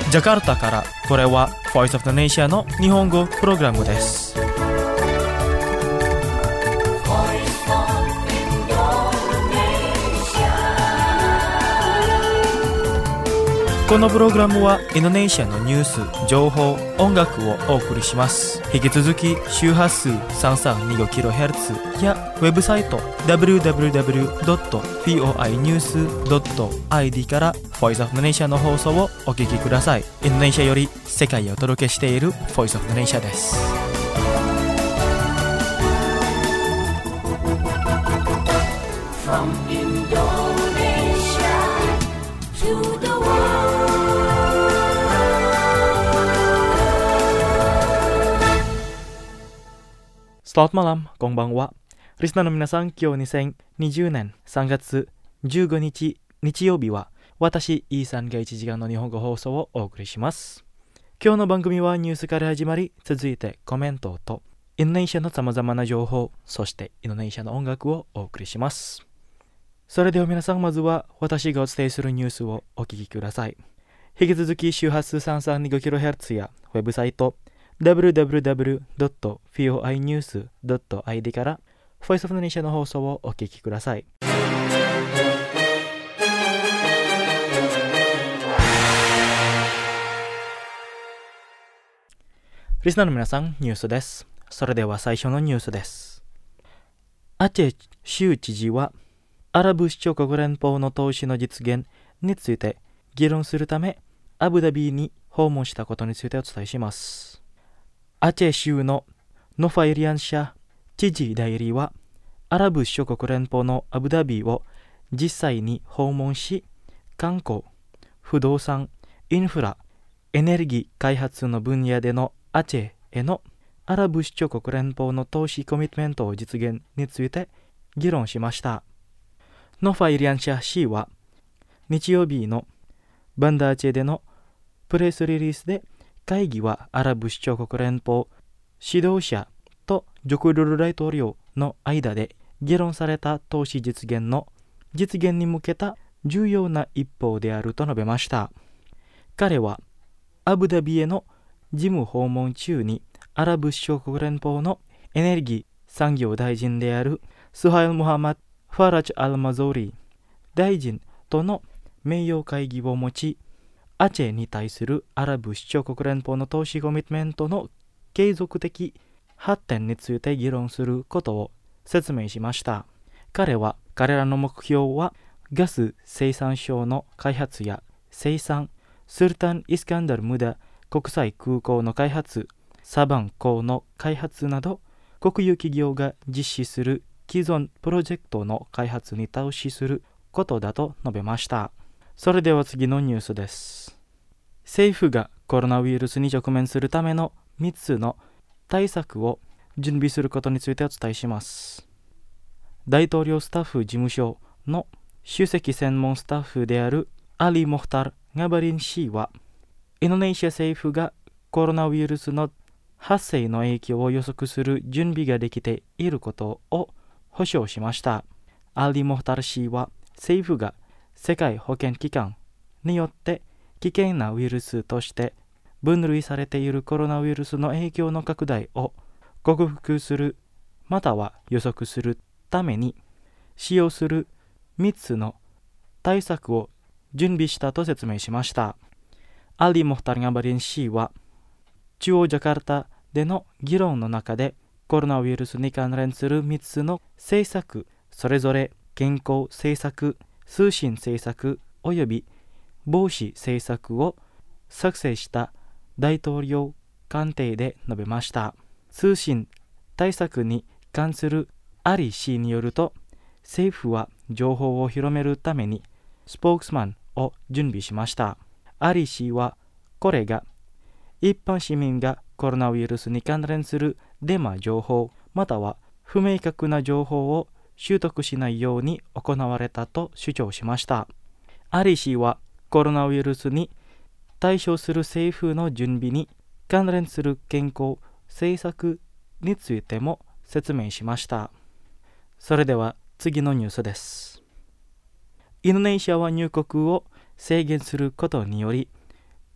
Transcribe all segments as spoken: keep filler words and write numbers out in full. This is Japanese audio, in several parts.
ジャカルタからこれは Voice of the Nation の日本語プログラムです。このプログラムはインドネシアのニュース、情報、音楽をお送りします。引き続き周波数 さんさんにごキロヘルツ やウェブサイト ダブリューダブリューダブリュードットフォーアイニュースドットアイディー から Voice of the Nation の放送をお聞きください。インドネシアより世界をお届けしている Voice of the Nation です。From Indonesia to the Selamat malam, konbanwa. リスナーの皆さん、今日にせんにじゅうねんさんがつじゅうごにち日曜日は私、イーさんがいちじかんの日本語放送をお送りします。今日の番組はニュースから始まり、続いてコメントとインドネシアのさまざまな情報、そしてインドネシアの音楽をお送りします。それでは皆さん、まずは私がお伝えするニュースをお聞きください。引き続き周波数 さんさんにごキロヘルツ やウェブサイトダブリューダブリューダブリュードットフォーアイニュースドットアイディー から Voice of the Nation の放送をお聞きください。リスナーの皆さん、ニュースです。それでは最初のニュースです。アチェ州知事はアラブ首長国連邦の投資の実現について議論するためアブダビに訪問したことについてお伝えします。アチェ州のノファイリアンシャ知事代理はアラブ首長国連邦のアブダビを実際に訪問し、観光、不動産、インフラ、エネルギー開発の分野でのアチェへのアラブ首長国連邦の投資コミットメントを実現について議論しました。ノファイリアンシャ氏は日曜日のバンダーチェでのプレスリリースで、会議はアラブ首長国連邦指導者とジョコドル大統領の間で議論された投資実現の実現に向けた重要な一歩であると述べました。彼はアブダビへの事務訪問中にアラブ首長国連邦のエネルギー産業大臣であるスハイル・モハマド・ファラジ・アル・マゾーリ大臣との名誉会議を持ち、アチェに対するアラブ首長国連邦の投資コミットメントの継続的発展について議論することを説明しました。彼は彼らの目標はガス生産省の開発や生産、スルタン・イスカンダル・ムダ国際空港の開発、サバン港の開発など国有企業が実施する既存プロジェクトの開発に投資することだと述べました。それでは次のニュースです。政府がコロナウイルスに直面するためのみっつの対策を準備することについてお伝えします。大統領スタッフ事務所の首席専門スタッフであるアリ・モフタル・ガバリン氏は、インドネシア政府がコロナウイルスの発生の影響を予測する準備ができていることを保証しました。アリ・モフタル氏は、政府が世界保健機関によって危険なウイルスとして分類されているコロナウイルスの影響の拡大を克服するまたは予測するために使用するみっつの対策を準備したと説明しました。アリ・モフタル・ガバリン氏は中央ジャカルタでの議論の中でコロナウイルスに関連するみっつの政策、それぞれ健康政策、通信政策および防止政策を作成した大統領官邸で述べました。通信対策に関するアリ氏によると、政府は情報を広めるためにスポークスマンを準備しました。アリ氏はこれが一般市民がコロナウイルスに関連するデマ情報または不明確な情報を習得しないように行われたと主張しました。アリ氏はコロナウイルスに対処する政府の準備に関連する健康政策についても説明しました。それでは次のニュースです。インドネシアは入国を制限することにより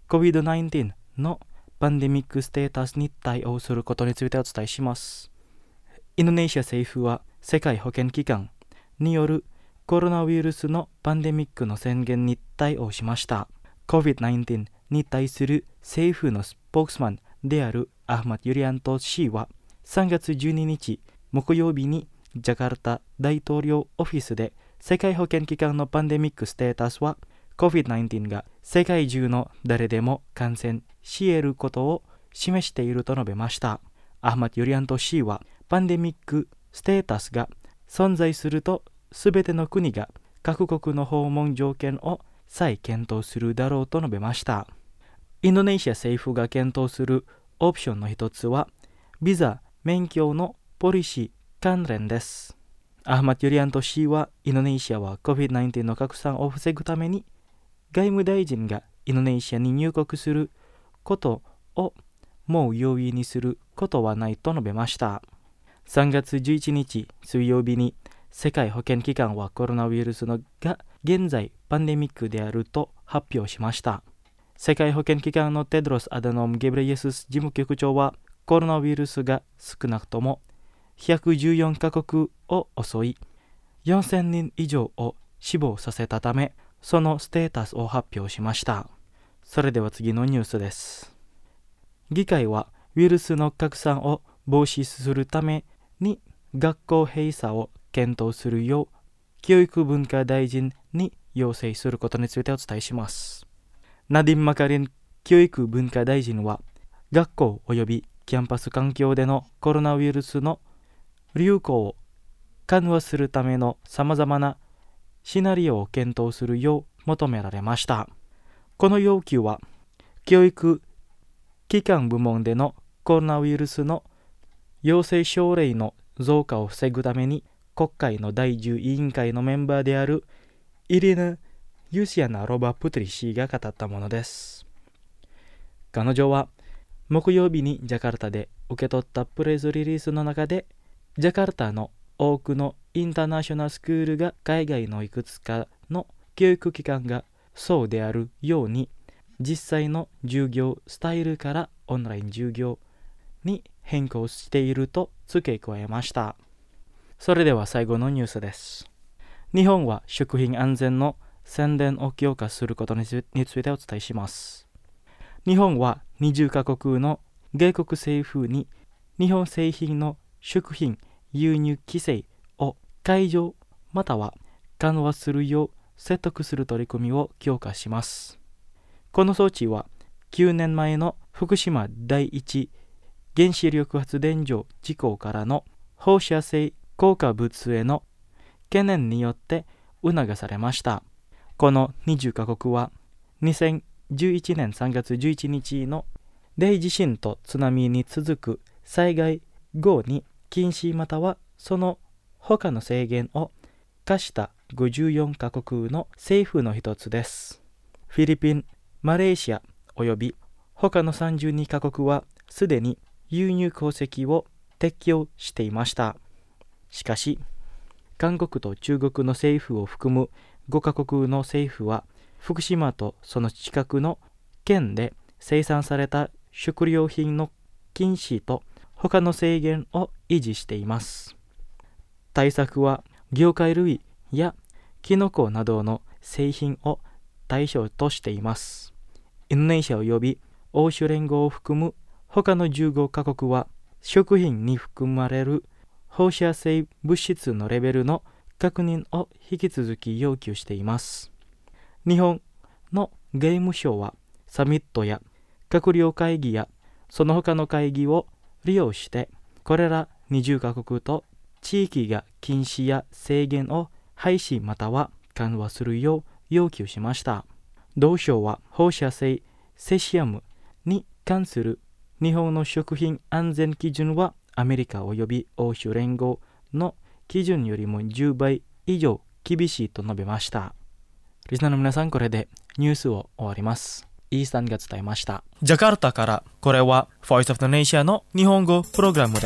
コビッドナインティーン のパンデミックステータスに対応することについてお伝えします。インドネシア政府は世界保健機関によるコロナウイルスのパンデミックの宣言に対応しました。コビッドナインティーン に対する政府のスポークスマンであるアフマド・ユリアント氏はさんがつじゅうににち木曜日にジャカルタ大統領オフィスで世界保健機関のパンデミックステータスは コビッドナインティーン が世界中の誰でも感染し得ることを示していると述べました。アフマド・ユリアント氏はパンデミックステータスが存在するとすべての国が各国の訪問条件を再検討するだろうと述べました。インドネシア政府が検討するオプションの一つはビザ免許のポリシー関連です。アフマド・ユリアント氏はインドネシアは コビッドナインティーン の拡散を防ぐために外務大臣がインドネシアに入国することをもう容易にすることはないと述べました。さんがつじゅういちにち水曜日に世界保健機関はコロナウイルスのが現在パンデミックであると発表しました。世界保健機関のテドロス・アダノム・ゲブレイエスス事務局長はコロナウイルスが少なくともひゃくじゅうよんカ国を襲いよんせんにん以上を死亡させたためそのステータスを発表しました。それでは次のニュースです。議会はウイルスの拡散を防止するために学校閉鎖を検討するよう教育文化大臣に要請することについてお伝えします。ナディン・マカリン教育文化大臣は学校及びキャンパス環境でのコロナウイルスの流行を緩和するためのさまざまなシナリオを検討するよう求められました。この要求は教育機関部門でのコロナウイルスの陽性症例の増加を防ぐために国会の第じゅう委員会のメンバーであるイリナ・ユシアナ・ロバ・プトリ氏が語ったものです。彼女は木曜日にジャカルタで受け取ったプレスリリースの中でジャカルタの多くのインターナショナルスクールが海外のいくつかの教育機関がそうであるように実際の授業スタイルからオンライン授業に変更していると付け加えました。それでは最後のニュースです。日本は食品安全の宣伝を強化することについてお伝えします。日本はにじゅうカ国の外国政府に日本製品の食品輸入規制を解除または緩和するよう説得する取り組みを強化します。この措置はきゅうねんまえの福島第一原子力発電所事故からの放射性硬化物への懸念によって促されました。このにじゅうカ国はにせんじゅういちねんさんがつじゅういちにちの大地震と津波に続く災害後に禁止またはその他の制限を課したごじゅうよんカ国の政府の一つです。フィリピン、マレーシアおよび他のさんじゅうにカ国はすでに輸入口籍を撤去していました。しかし、韓国と中国の政府を含むごカ国の政府は福島とその近くの県で生産された食料品の禁止と他の制限を維持しています。対策は魚介類やキノコなどの製品を対象としています。インドネシアおよび欧州連合を含む他のじゅうごカ国は食品に含まれる放射性物質のレベルの確認を引き続き要求しています。日本の外務省はサミットや閣僚会議やその他の会議を利用してこれらにじゅうカ国と地域が禁止や制限を廃止または緩和するよう要求しました。同省は放射性セシウムに関する日本の食品安全基準はアメリカおよび欧州連合の基準よりもじゅうばい以上厳しいと述べました。リスナーの皆さん、これでニュースを終わります。イースタンが伝えました。ジャカルタから、これは Voice of the Nation の日本語プログラムです。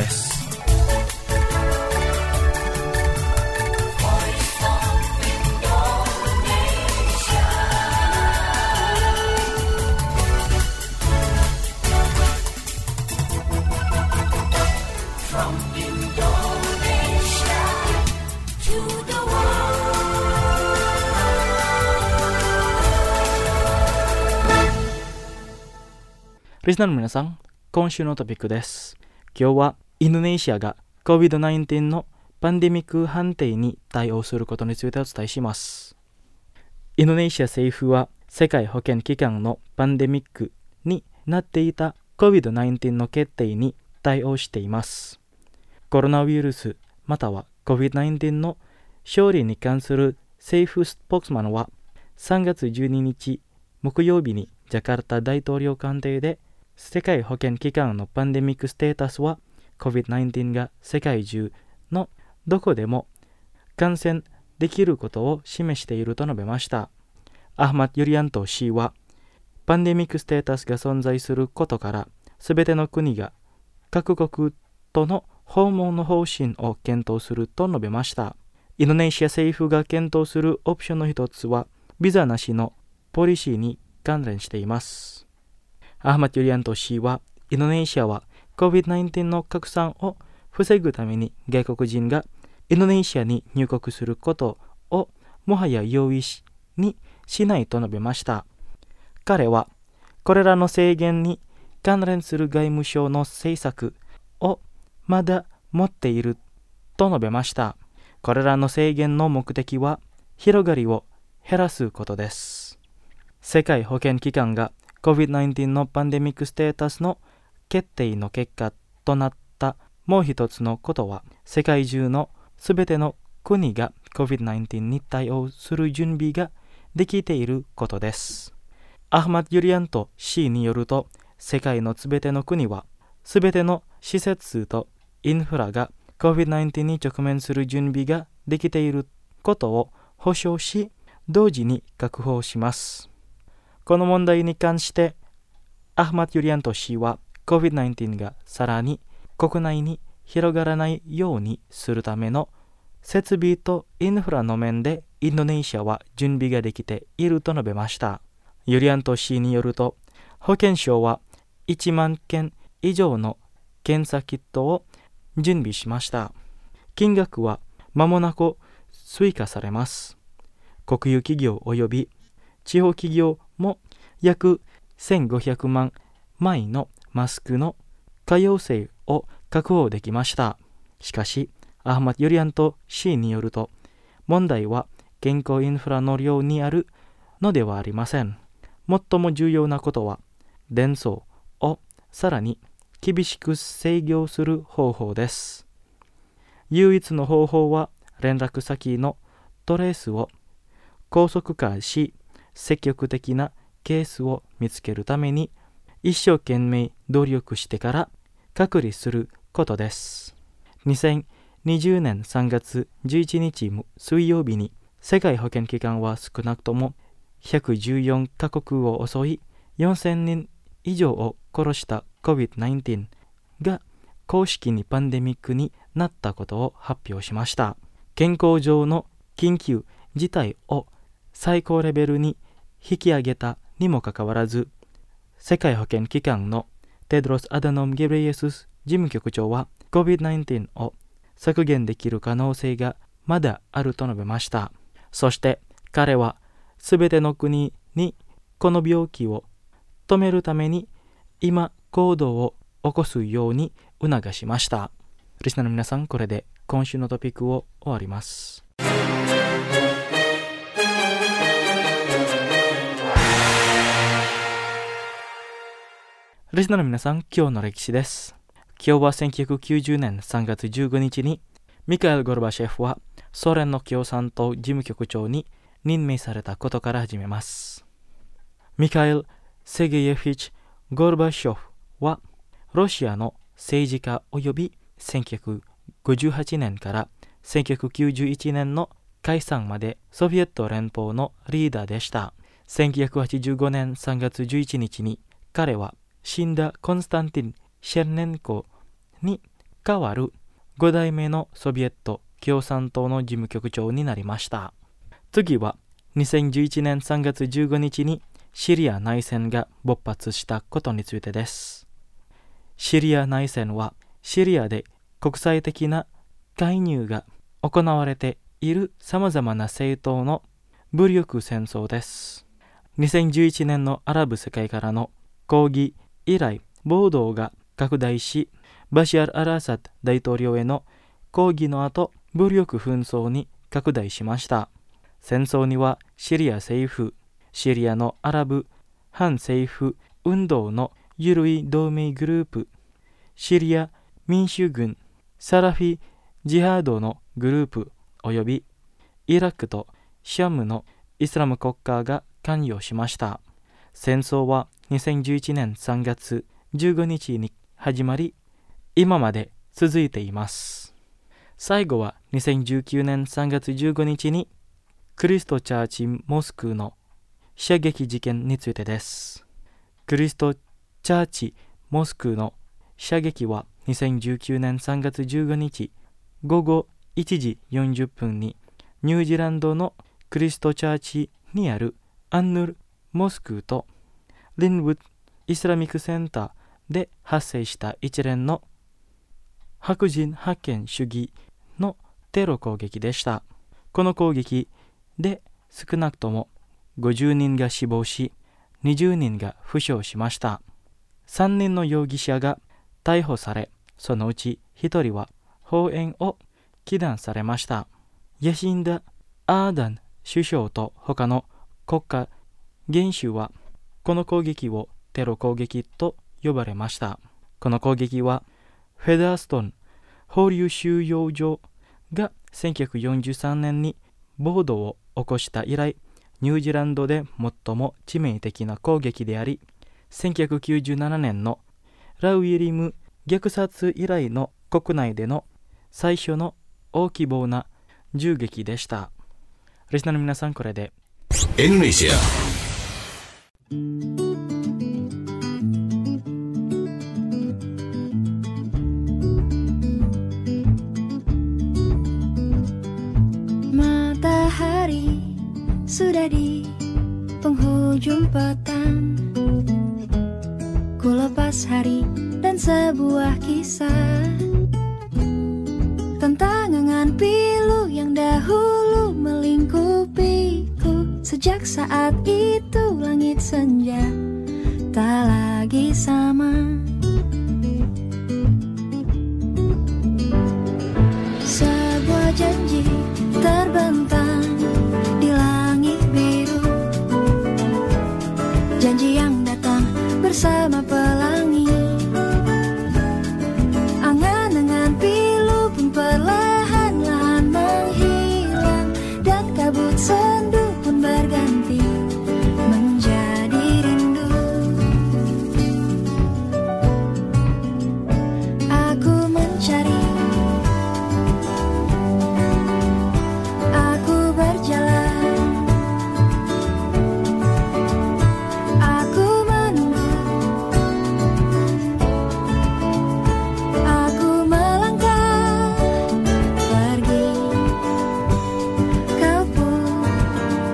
リスナーの皆さん、今週のトピックです。今日はインドネシアが コビッドナインティーン のパンデミック判定に対応することについてお伝えします。インドネシア政府は世界保健機関のパンデミックになっていた コビッドナインティーン の決定に対応しています。コロナウイルスまたは コビッドナインティーン の勝利に関する政府スポークスマンはさんがつじゅうににち木曜日にジャカルタ大統領官邸で世界保健機関のパンデミックステータスは コビッドナインティーン が世界中のどこでも感染できることを示していると述べました。アフマッド・ユリアント氏はパンデミックステータスが存在することからすべての国が各国との訪問の方針を検討すると述べました。インドネシア政府が検討するオプションの一つはビザなしのポリシーに関連しています。アフマッド・ユリアント氏はインドネシアは コビッドナインティーン の拡散を防ぐために外国人がインドネシアに入国することをもはや容易にしないと述べました。彼はこれらの制限に関連する外務省の政策をまだ持っていると述べました。これらの制限の目的は広がりを減らすことです。世界保健機関がコビッドナインティーン のパンデミックステータスの決定の結果となったもう一つのことは、世界中のすべての国が コビッドナインティーン に対応する準備ができていることです。アフマッド・ユリアント氏によると、世界のすべての国はすべての施設とインフラが コビッドナインティーン に直面する準備ができていることを保証し、同時に確保します。この問題に関してアフマッド・ユリアント氏は コビッドナインティーン がさらに国内に広がらないようにするための設備とインフラの面でインドネシアは準備ができていると述べました。ユリアント氏によると、保健省はいちまんけん以上の検査キットを準備しました。金額は間もなく追加されます。国有企業及び地方企業も約せんごひゃくまんまいのマスクの可用性を確保できました。しかし、アフマッド・ユリアント氏によると、問題は健康インフラの量にあるのではありません。最も重要なことは、伝送をさらに厳しく制御する方法です。唯一の方法は、連絡先のトレースを高速化し、積極的なケースを見つけるために一生懸命努力してから隔離することです。にせんにじゅうねんさんがつじゅういちにち水曜日に世界保健機関は少なくともひゃくじゅうよんかこくを襲いよんせんにん以上を殺した コビッドナインティーン が公式にパンデミックになったことを発表しました。健康上の緊急事態を最高レベルに引き上げたにもかかわらず、世界保健機関のテドロス・アダノム・ゲブレイエスス事務局長は コビッドナインティーン を削減できる可能性がまだあると述べました。そして彼はすべての国にこの病気を止めるために今行動を起こすように促しました。リスナーの皆さん、これで今週のトピックを終わります。リスナーの皆さん、今日の歴史です。今日はせんきゅうひゃくきゅうじゅうねんさんがつじゅうごにちにミカエル・ゴルバチェフはソ連の共産党事務局長に任命されたことから始めます。ミカエル・セゲイエフィチ・ゴルバチョフはロシアの政治家及びせんきゅうひゃくごじゅうはちねんからせんきゅうひゃくきゅうじゅういちねんの解散までソビエト連邦のリーダーでした。せんきゅうひゃくはちじゅうごねんさんがつじゅういちにちに彼は死んだコンスタンティン・シェルネンコに代わるごだいめのソビエト共産党の事務局長になりました。次はにせんじゅういちねんさんがつじゅうごにちにシリア内戦が勃発したことについてです。シリア内戦はシリアで国際的な介入が行われているさまざまな政党の武力戦争です。にせんじゅういちねんのアラブ世界からの抗議以来、暴動が拡大し、バシャール・アル・アサド大統領への抗議の後、武力紛争に拡大しました。戦争にはシリア政府、シリアのアラブ反政府運動の緩い同盟グループ、シリア民主軍、サラフィジハードのグループおよびイラクとシャムのイスラム国家が関与しました。戦争はにせんじゅういちねんさんがつじゅうごにちに始まり、今まで続いています。最後はにせんじゅうきゅうねんさんがつじゅうごにちにクリストチャーチモスクの射撃事件についてです。クリストチャーチモスクの射撃はにせんじゅうきゅうねんさんがつじゅうごにちごごいちじよんじゅっぷんにニュージーランドのクリストチャーチにあるアンヌルモスクとリンウッドイスラミックセンターで発生した一連の白人覇権主義のテロ攻撃でした。この攻撃で少なくともごじゅうにんが死亡し、にじゅうにんが負傷しました。さんにんの容疑者が逮捕され、そのうちひとりは放煙を起弾されました。ヤシンダ・アーダン首相と他の国家元首はこの攻撃をテロ攻撃と呼ばれました。この攻撃はフェダーストン放流収容所がせんきゅうひゃくよんじゅうさんねんに暴動を起こした以来、ニュージーランドで最も致命的な攻撃であり、せんきゅうひゃくきゅうじゅうななねんのラウイリム虐殺以来の国内での最初の大規模な銃撃でした。リスナーの皆さん、これでインドネシア Matahari sudah di penghujung petang, ku lepas hari dan sebuah kisah tentang angan pilu yang dahulu melingkupiku. Sejak saat itu langit senja tak lagi sama. Sebuah janji terbentang di langit biru, janji yang datang bersama pelangi. Angan-angan pilu pun perlahan-lahan menghilang, dan kabut sendu pun berganti menjadi rindu. Aku mencari, aku berjalan, aku menunggu, aku melangkah pergi. Kau pun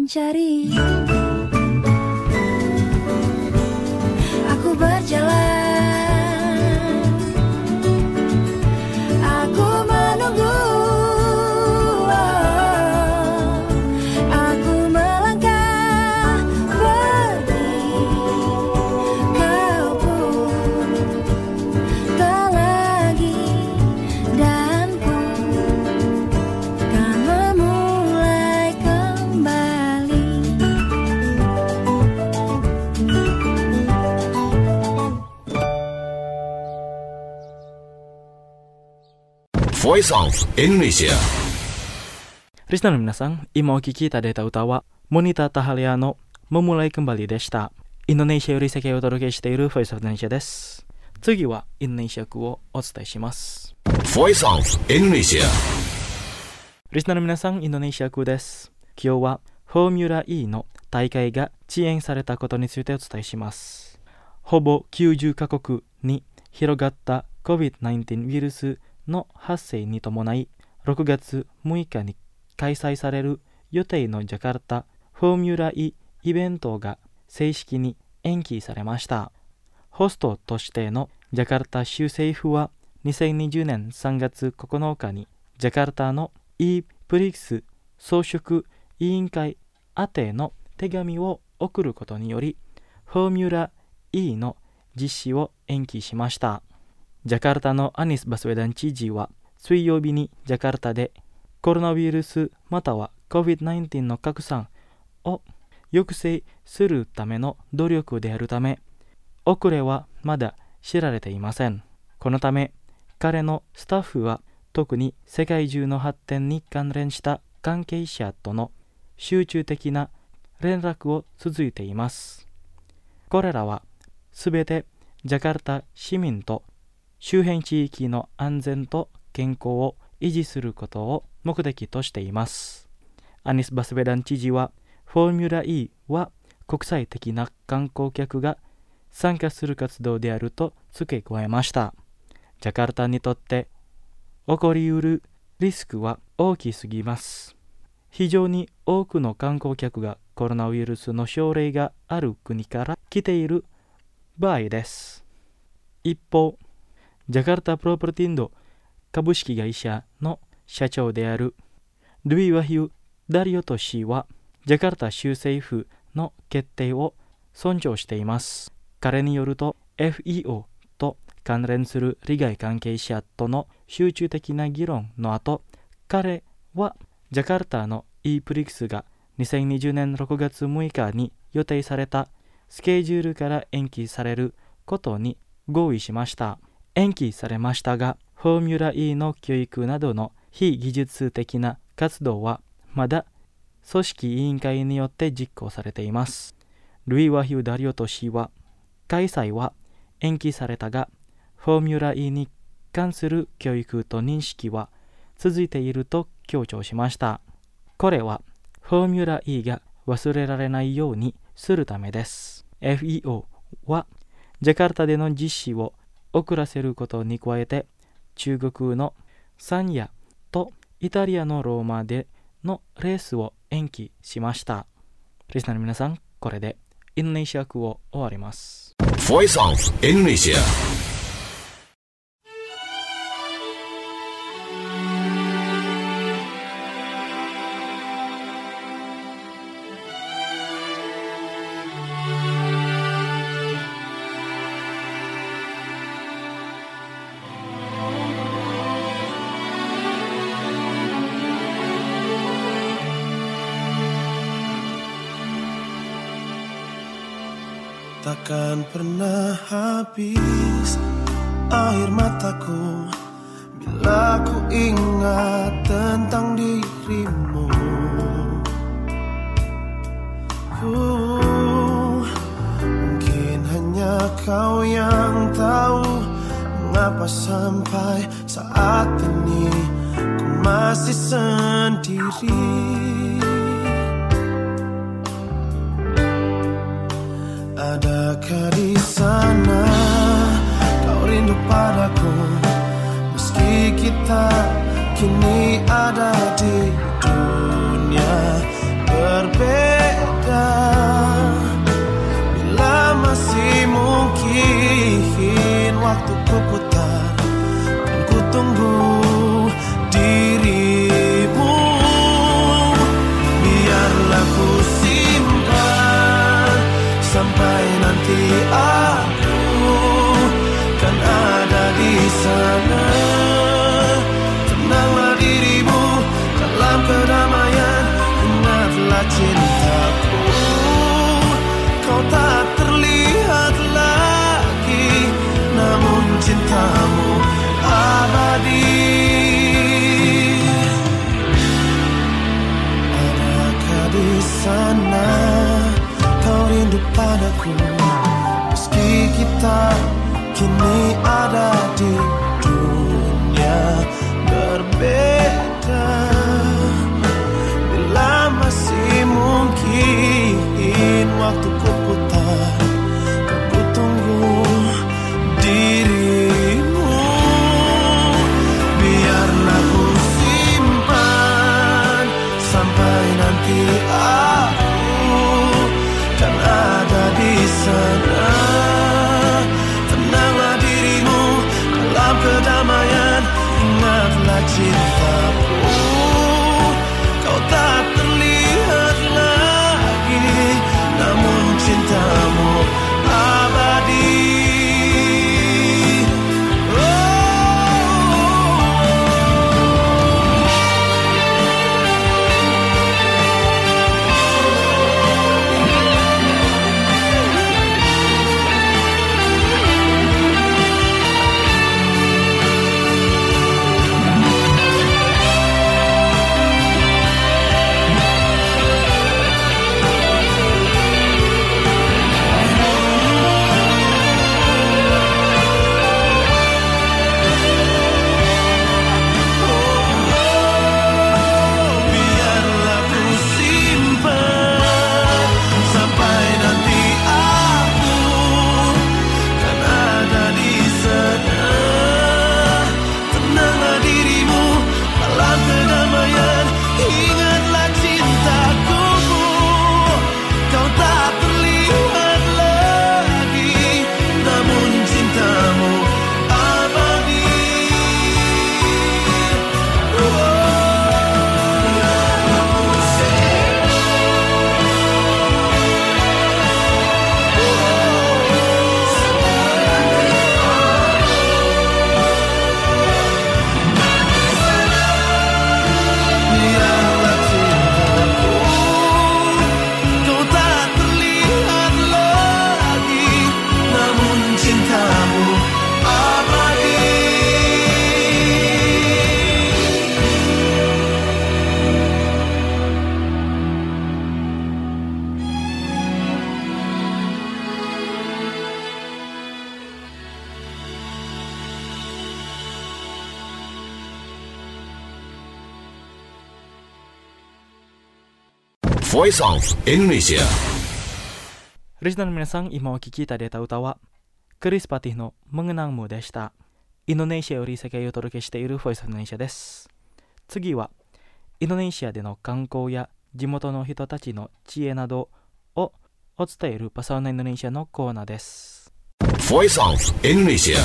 mencari. Aku berjalan, aku menunggu, aku melangkah pergi. Kau pun tak lagi, dan pun kan memulai kembali. Voice of Indonesia。 リスナーの皆さん、今お聴きいただいた歌はモニター・タハリアのMemulai Kembaliでした。インドネシアより世界をお届けしている Voice of Indonesia です。次はインドネシア語をお伝えします。 Voice of Indonesia。 リスナーの皆さん、インドネシア語です。今日はフォーミュラ E の大会が遅延されたことについてお伝えします。ほぼきゅうじゅうカ国に広がった コビッドナインティーン ウイルスの発生に伴い、ろくがつむいかに開催される予定のジャカルタフォーミュラ E イベントが正式に延期されました。ホストとしてのジャカルタ州政府はにせんにじゅうねんさんがつここのかにジャカルタの E プリックス装飾委員会宛ての手紙を送ることにより、フォーミュラ E の実施を延期しました。ジャカルタのアニス・バスウェダン知事は水曜日にジャカルタでコロナウイルスまたは コビッドナインティーン の拡散を抑制するための努力であるため、遅れはまだ知られていません。このため彼のスタッフは特に世界中の発展に関連した関係者との集中的な連絡を続いています。これらはすべてジャカルタ市民と周辺地域の安全と健康を維持することを目的としています。アニス・バスウェダン知事は、フォーミュラ E は国際的な観光客が参加する活動であると付け加えました。ジャカルタにとって起こりうるリスクは大きすぎます。非常に多くの観光客がコロナウイルスの症例がある国から来ている場合です。一方、ジャカルタプロパティンド株式会社の社長であるルイ・ワヒュ・ダリオト氏は、ジャカルタ州政府の決定を尊重しています。彼によると エフイーオー と関連する利害関係者との集中的な議論の後、彼はジャカルタの E プリックスがにせんにじゅうねんろくがつむいかに予定されたスケジュールから延期されることに合意しました。延期されましたが、フォーミュラ E の教育などの非技術的な活動はまだ組織委員会によって実行されています。ルイ・ワヒュ・ダリオト氏は、開催は延期されたが、フォーミュラ E に関する教育と認識は続いていると強調しました。これはフォーミュラ E が忘れられないようにするためです。エフイーオー はジャカルタでの実施を遅らせることに加えて、中国のサンヤとイタリアのローマでのレースを延期しました。リスナーの皆さん、これでインドネシア語を終わります。 Voice of Indonesia。 Takkan pernah habis air mataku bila ku ingat tentang dirimu. uh, Mungkin hanya kau yang tahu mengapa sampai saat ini ku masih sendiri. Adakah di sana kau rindu padaku, meski kita kini ada di dunia berbeda. cintaku. Kau tak terlihat lagi, namun cintamu abadi. Adakah di sana kau rindu padaku, meski kita kini ada di dunia berbeda. Bila masih mungkin waktuku putar, aku tunggu dirimu. Biarlah ku simpan sampai nanti aku kan ada di sana. Tenanglah dirimu dalam kedamaian, ingatlah cintaku. Kau tak terlihat lagi, namun cintamu abadi. Voice of Indonesia. Listener の皆さん、今お聞きいただいた歌はクリス・パティのmengenangmuでした。インドネシアより世界をお届けしている Voice of Indonesia です。次はインドネシアでの観光や地元の人たちの知恵などをお伝えるパサウナインドネシアのコーナーです。 Voice of Indonesia.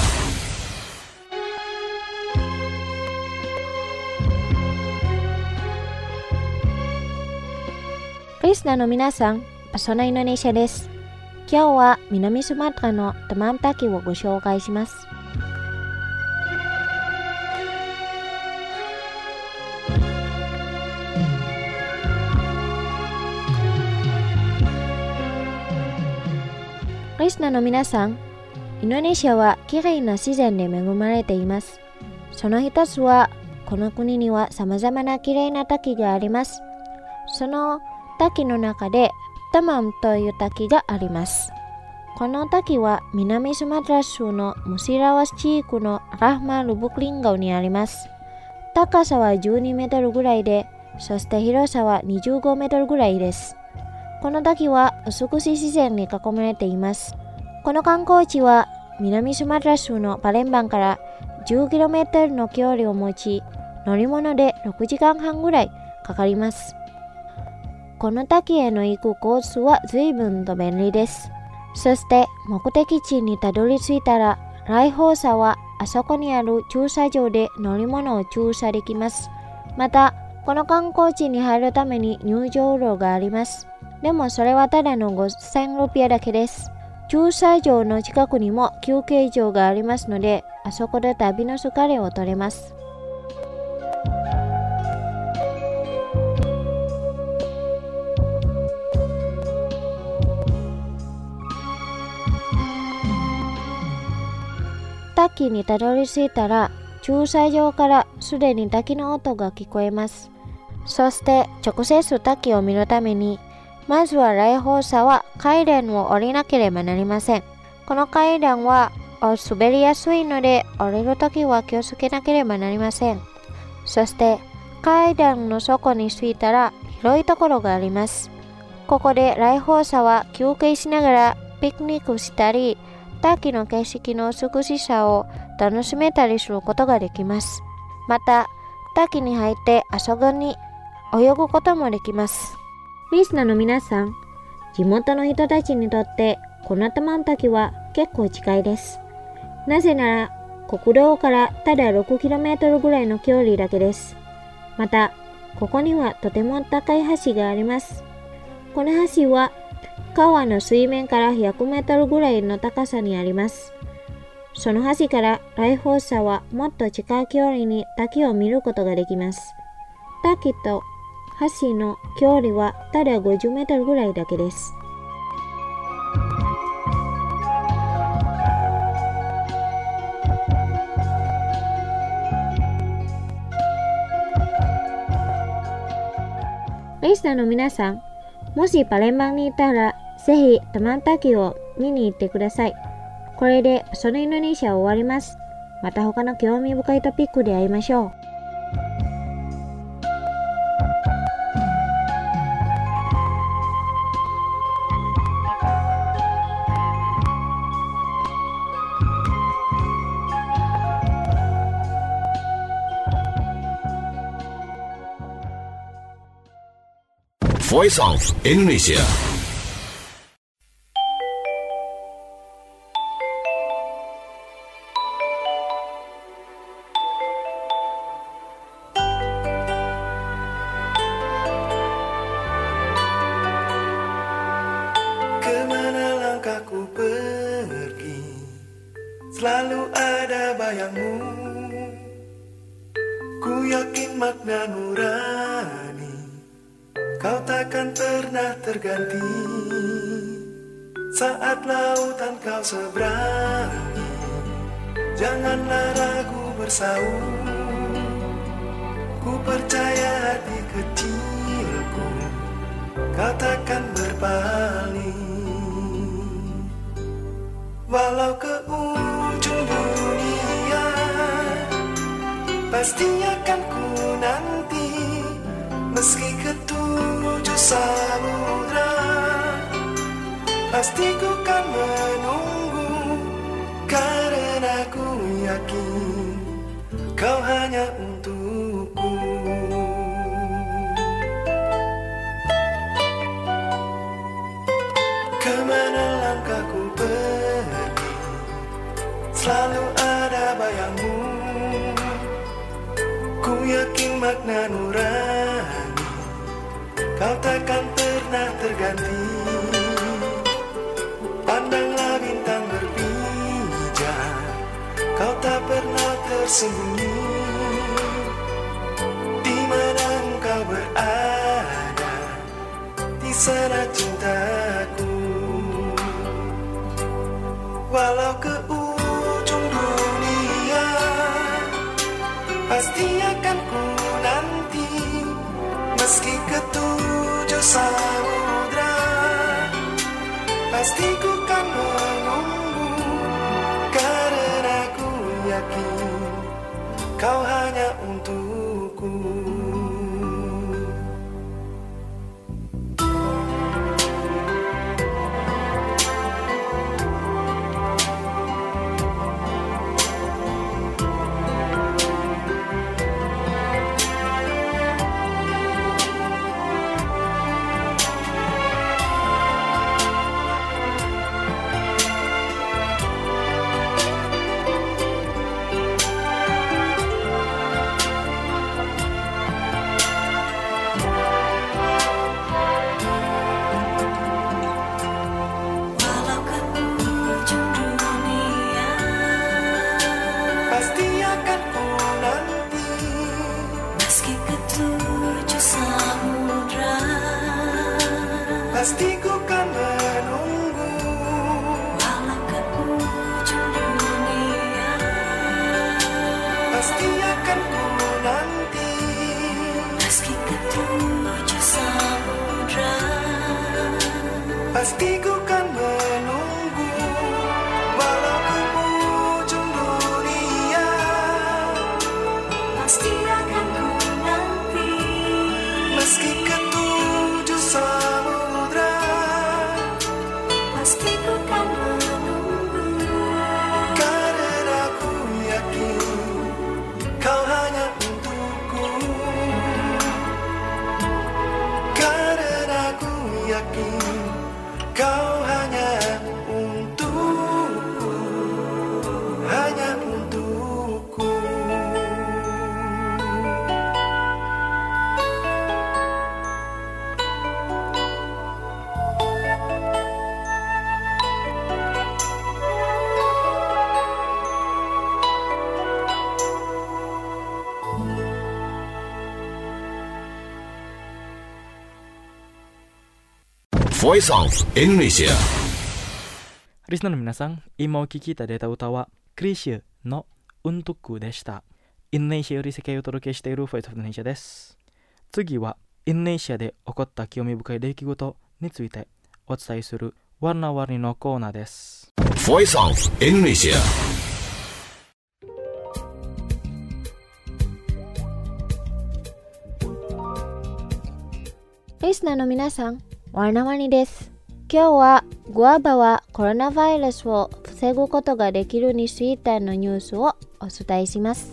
Listener の皆さん、パソナインドネシアです。今日は南スマトラのタマンタキをご紹介します。リスナーの皆さん、インドネシアはきれいな自然で恵まれています。その一つは、この国には様々なきれいな滝があります。その滝の中でタマンという滝があります。この滝は南スマトラ州のムシラワス地域のラハマ・ルブクリン川にあります。高さはじゅうにメートルぐらいで、そして広さはにじゅうごメートルぐらいです。この滝は美しい自然に囲まれています。この観光地は南スマトラ州のパレンバンから じゅうキロメートル の距離を持ち、乗り物でろくじかんはんぐらいかかります。この滝への行くコースは随分と便利です。そして目的地にたどり着いたら、来訪者はあそこにある駐車場で乗り物を駐車できます。また、この観光地に入るために入場料があります。でもそれはただのごせんルピアだけです。駐車場の近くにも休憩場がありますので、あそこで旅の疲れを取れます。 滝にたどり着いたら、駐車場からすでに滝の音が聞こえます。そして直接滝を見るために、まずは来訪者は階段を降りなければなりません。この階段は滑りやすいので、降りるときは気をつけなければなりません。そして階段の底に着いたら広いところがあります。ここで来訪者は休憩しながらピクニックしたり、滝の景色の美しさを楽しめたりすることができます。また、滝に入って遊ぶに泳ぐこともできます。リスナーの皆さん、地元の人たちにとってこのタマン滝は結構近いです。なぜなら、国道からただ ろくキロメートル ぐらいの距離だけです。また、ここにはとても高い橋があります。この橋は川の水面からひゃくメートルぐらいの高さにあります。その橋から来訪者はもっと近い距離に滝を見ることができます。滝と橋の距離はただごじゅうメートルぐらいだけです。リスナーの皆さん、もしパレンバンにいたら、ぜひタマン滝を見に行ってください。これでそのインドネシアは終わります。また他の興味深いトピックで会いましょう。 Voice of Indonesia. Kemana langkahku pergi, selalu ada bayangmu. Ku yakin makna nurani, kau takkan pernah terganti. Saat lautan kau seberangi, janganlah ragu bersaung. Ku percaya hati kecilku, kau takkan berpaling. Walau ke ujung dunia, pasti akan ku nanti. Meski ke tujuh samudra, pasti ku kan menunggu. Karena ku yakin kau hanya untukku. Kemana langkahku pergi, selalu ada bayangmu. Ku yakin makna nurani, kau takkan pernah terganti. Pandanglah bintang berpijar, kau tak pernah tersembunyi. Di mana engkau berada, di sana cintaku. Walau ke ujung dunia, pasti akan ku nanti. Meski ke tujuh samudra, pasti ku kan menunggu. Karena ku yakin kau hanya untukku. Pasti ku kan menunggu. Walau ke ujung dunia, pasti ku kan menunggu walau ke ujung dunia. Pasti akan ku nanti, Meski ke tujuh samudra, pasti ku kan menunggu. karena ku yakin kau hanya untukku. Karena ku yakin kau hanya untukku, hanya untukku. Voice of Indonesia. リスナーの皆さん、今お聴きいただいた歌はクリシュのUntukkuでした。インドネシアより世界をお届けしている Voice of Indonesia です。次はインドネシアで起こった興味深い出来事についてお伝えするワナワリのコーナーです。 Voice of Indonesia. リスナーの皆さん、ワナワニです。今日はグアバはコロナウイルスを防ぐことができるについてのニュースをお伝えします。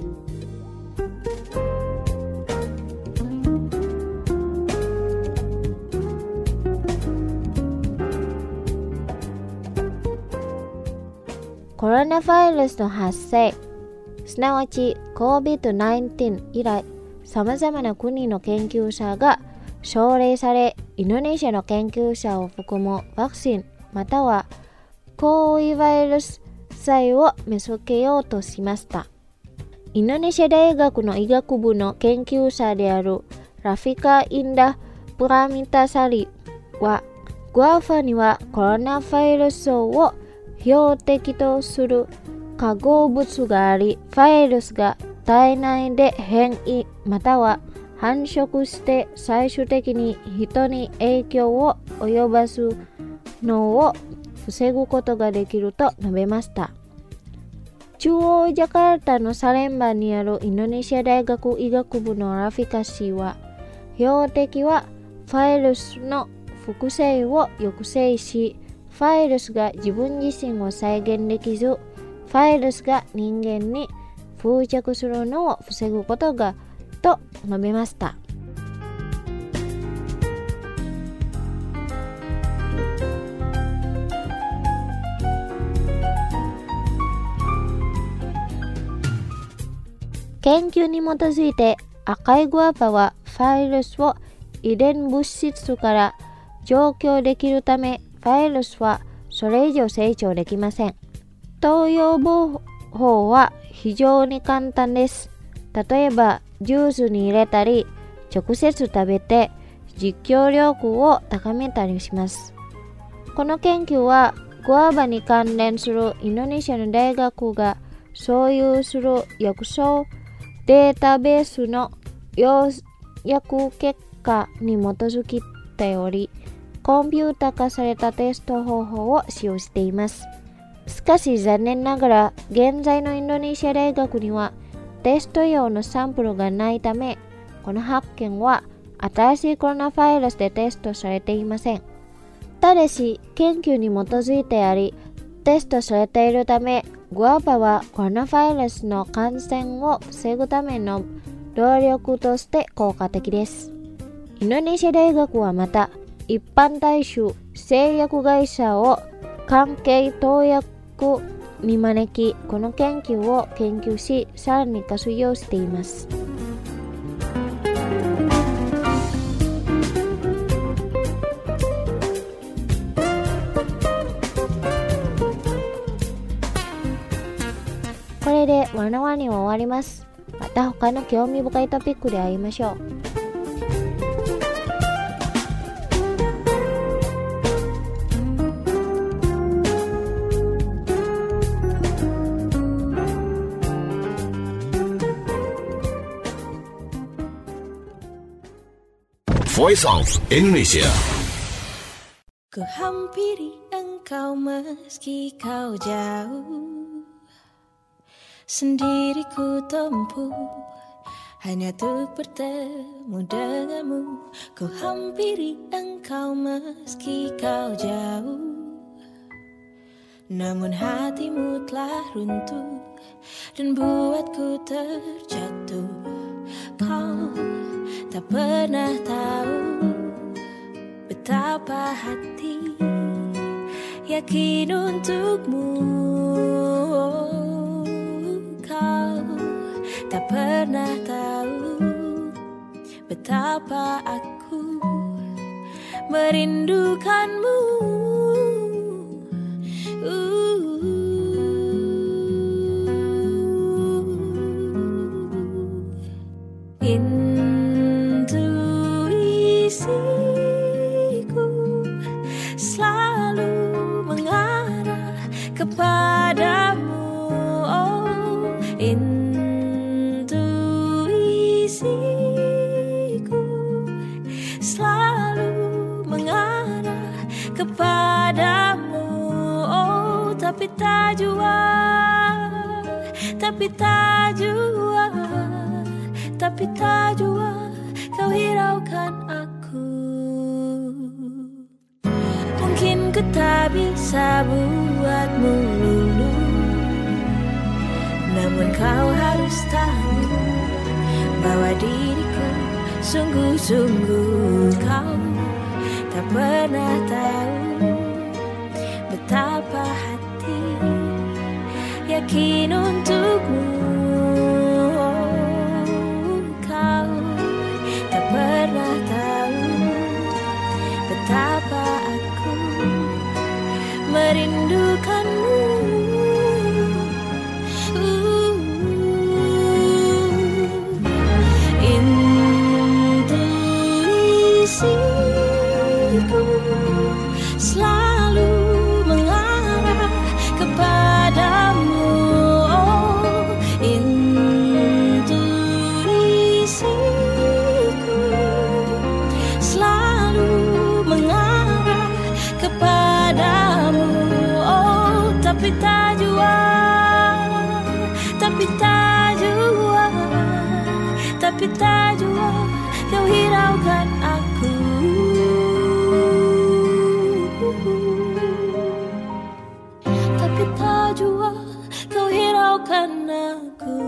コロナウイルスの発生、すなわち コービッドナインティーン 以来、さまざまな国の研究者が奨励され、インドネシアの研究者を含むワクチンまたは抗ウイルス剤を見つけようとしました。インドネシア大学の医学部の研究者であるラフィカ・インダ・プラミタサリは、グアファにはコロナウイルスを標的とする化合物があり、ウイルスが体内で変異または繁殖して最終的に人に影響を及ぼすのを防ぐことができると述べました。中央ジャカルタのサレンバにあるインドネシア大学医学部のラフィカ氏は、標的はウイルスの複製を抑制し、ウイルスが自分自身を再現できず、ウイルスが人間に付着するのを防ぐことがと述べました。研究に基づいて赤いグアバはウイルスを遺伝物質から除去できるため、ウイルスはそれ以上成長できません。投与方法は非常に簡単です。例えばジュースに入れたり、直接食べて実況力を高めたりします。この研究はグアバに関連するインドネシアの大学が所有する薬草データベースの要約結果に基づきており、コンピュータ化されたテスト方法を使用しています。しかし残念ながら現在のインドネシア大学にはテスト用のサンプルがないため、この発見は新しいコロナウイルスでテストされていません。ただし研究に基づいてあり、テストされているため、グアバはコロナウイルスの感染を防ぐための動力として効果的です。インドネシア大学はまた、一般大衆製薬会社を関係投薬に招き、この研究を研究し、さらに活用しています。これでワナワニは終わります。また他の興味深いトピックで会いましょう。 Voice of Indonesia. Ku hampiri engkau meski kau jauh, sendiri ku tempuh hanya untuk bertemu denganmu. Ku hampiri engkau meski kau jauh, namun hatimu telah runtuh dan buatku terjatuh. Kau tak pernah tahu betapa hati yakin untukmu. Kau tak pernah tahu betapa aku merindukanmu. Intuisiku selalu mengarah kepadamu. Oh, intuisiku selalu mengarah kepadamu. Oh, tapi tak jua, tapi tak jua, tapi tak jua kau hiraukan aku. Mungkin ku tak bisa buatmu luluh, namun kau harus tahu bahwa diriku sungguh-sungguh. Kau tak pernah tahu betapa hati yakin untukmu. Kau tak pernah tahu betapa aku merindukanmu. uh, Intuisiku selalu mengarah kepadamu. Oh, intuisiku selalu mengarah kepadamu. Oh, tapi tak jua, tapi tak jua, tapi tak jua kau hiraukan aku. Tapi tak jua kau hiraukan aku.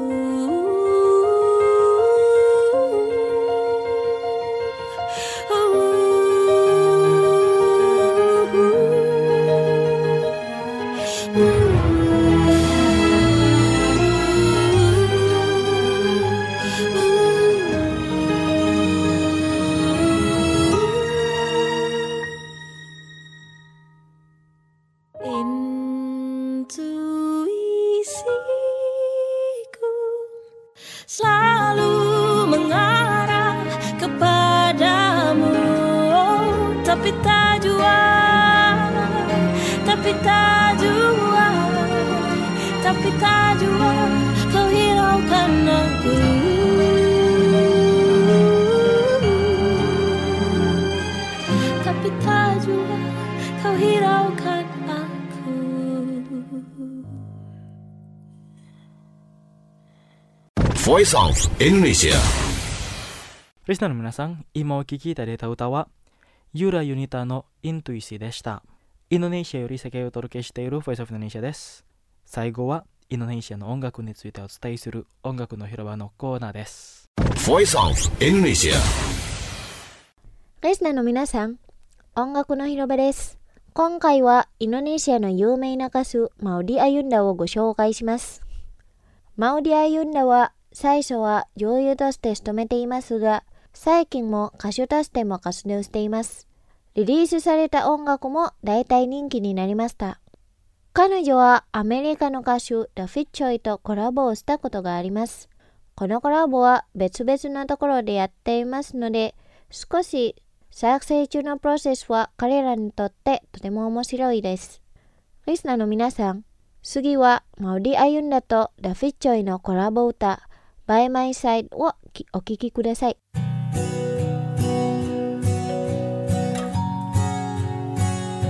Intuisiku selalu mengarah kepadamu. Oh, tapi tak jua, tapi tak jua, tapi tak jua kau hiraukan aku. Tapi tak jua kau hiraukan aku. Voice of Indonesia. リスナーの皆さん、今お聴きいただいた歌はユーラ・ユニタのイントゥイシでした。インドネシアより世界をお届けしている Voice of Indonesia です。最後はインドネシアの音楽についてお伝えする音楽の広場のコーナーです。 Voice of Indonesia. リスナーの皆さん、音楽の広場です。今回はインドネシアの有名な歌手マウディ・アユンダをご紹介します。マウディ・アユンダは最初は女優として勤めていますが、最近も歌手としても活動しています。リリースされた音楽も大体人気になりました。彼女はアメリカの歌手ダフィッチョイとコラボをしたことがあります。このコラボは別々のところでやっていますので、少し作成中のプロセスは彼らにとってとても面白いです。リスナーの皆さん、次はマウディ・アユンダとダフィッチョイのコラボ歌 By My Side をお聴きください。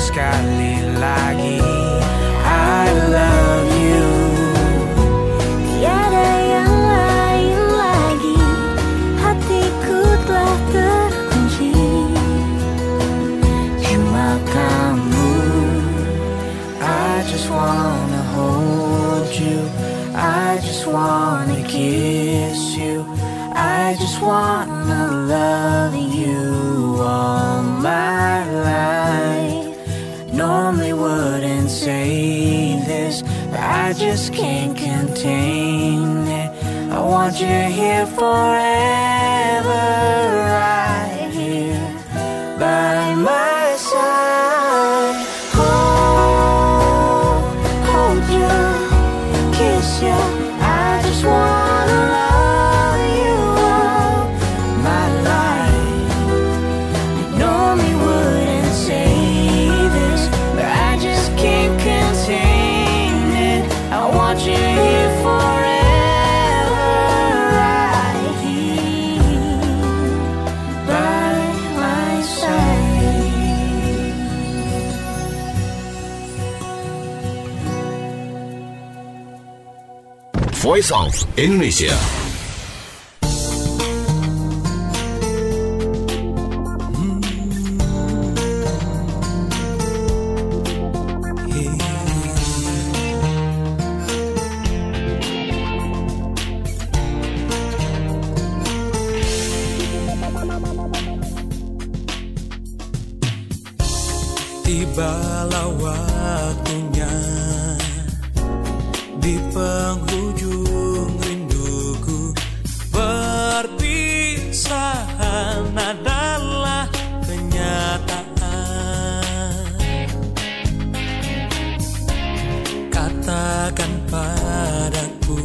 sekali lagi I love you. Tiada yang lain lagi, hatiku telah terkunci. Cuma kamu, I just wanna hold you, I just wanna kiss you, I just wanna love you all my life. Normally wouldn't say this, but I just can't contain it. I want you here forever, right here by my side. Hold, hold you, kiss you, I just wanna love you all my life. I normally wouldn't say this, but I just can't contain it. I want you here forever, right here by my side. Voice of Indonesia. Tibalah waktunya di penghujung rinduku. Perpisahan adalah kenyataan. Katakan padaku,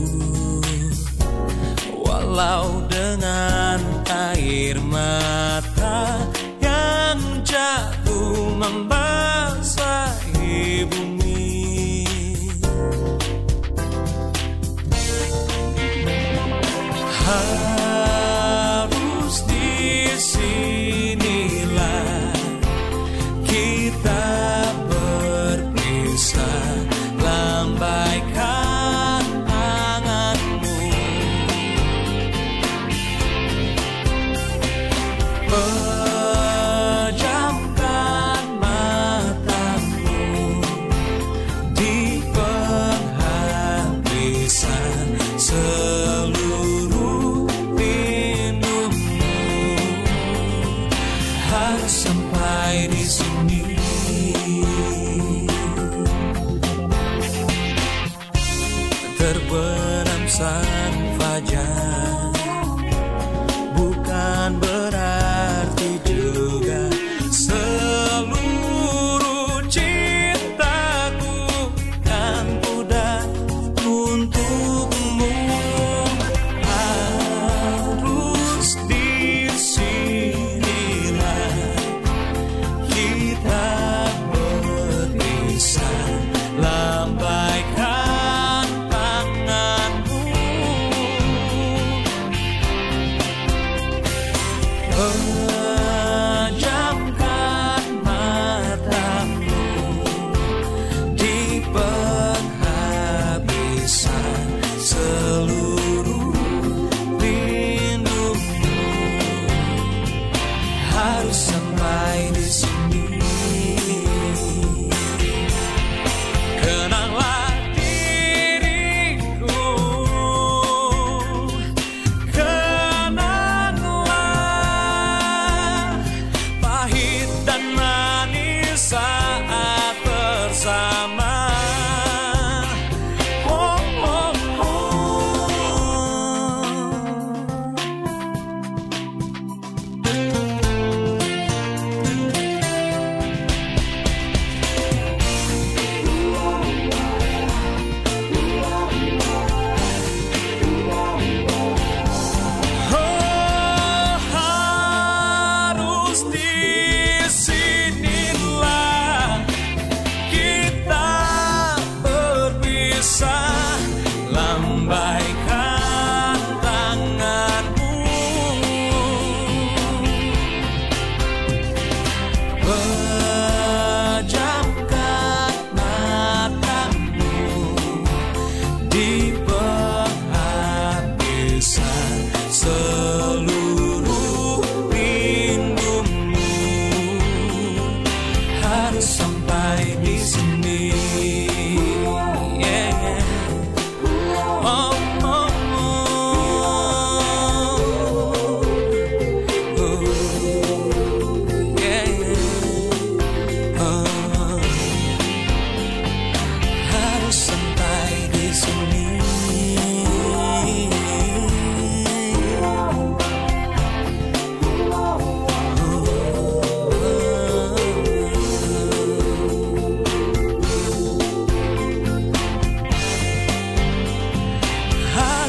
walau dengan air mata yang jatuh membasahi bumi. Harus disinilah kita berpisah. Lambaikan tanganmu, pejamkan matamu di penghabisan seluruh rindumu. Harus sampai di sini. Terbenam sang fajar bukan berarti juga seluruh cintaku kan mudah untukmu. Harus disinilah kita berpisah. Lambaikan tanganmu, pejamkan matamu di penghabisan seluruh rindumu. Harus sampai di sini. Kenanglah diriku, kenanglah pahit dan manis saat bersama. Oh, oh, oh. Oh, harus disinilah kita berpisah. Lambaikan tanganmu, pejamkan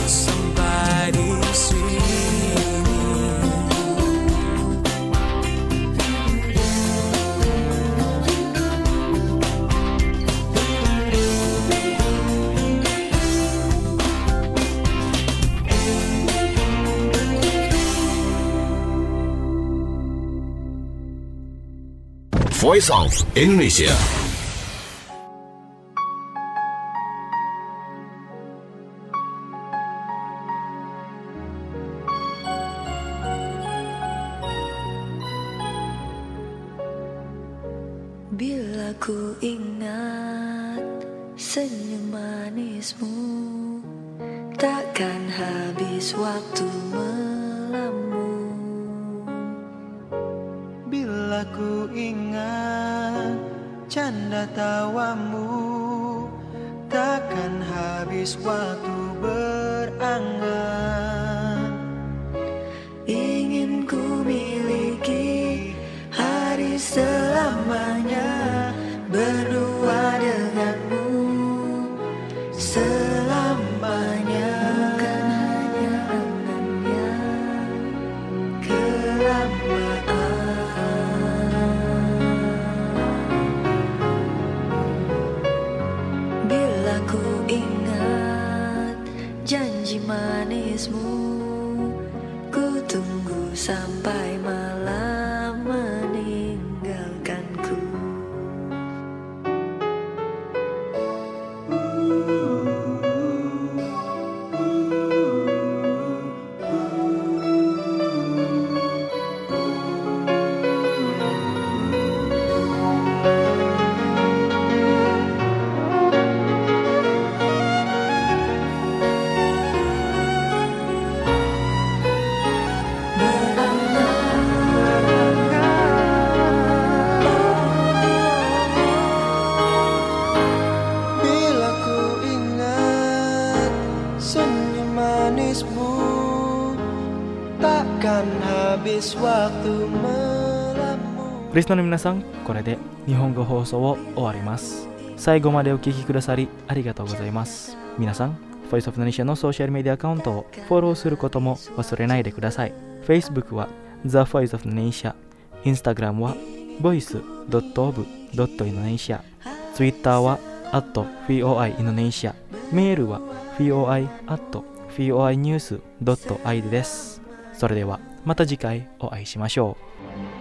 sampai di sini. Voice of Indonesia. Bila ku ingat senyum manismu, takkan habis waktu melamun. Bila ku ingat canda tawamu, takkan habis waktu berangan. Ingin ku miliki hari selamanya, berdua denganmu selamanya. Bukan hanya angan yang kelamaan. Bila ku ingat janji manismu, ku tunggu sampai malam meninggalkanku. Bila ku ingat senyum manismu, takkan habis waktu melamun. リスナーの皆さん、これで日本語放送を終わります。最後までお聞きくださりありがとうございます。皆さん、Voice of Indonesia のソーシャルメディアアカウントをフォローすることも忘れないでください。Facebook は The Voice of Indonesia、Instagram は ボイスドットオブドットインドネシア、Twitter は アットフィーオーアイインドネシア、メールは フィーオーアイアットフィーオーアイニュースドットアイディー です。それではまた次回お会いしましょう。